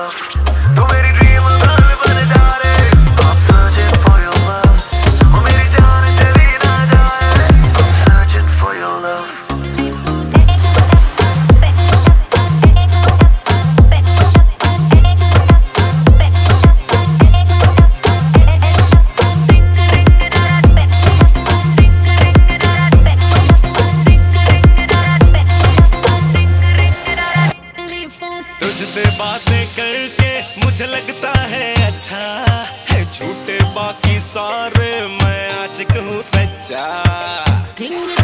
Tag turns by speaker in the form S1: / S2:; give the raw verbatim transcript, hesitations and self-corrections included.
S1: love. तू मेरी dream girl बन जा रे. I'm searching for your love. ओ मेरी जान चली ना जाए. I'm searching for your love.
S2: तुझसे बातें करके मुझे लगता है अच्छा है, झूठे बाकी सारे मैं आशिक हूँ सच्चा.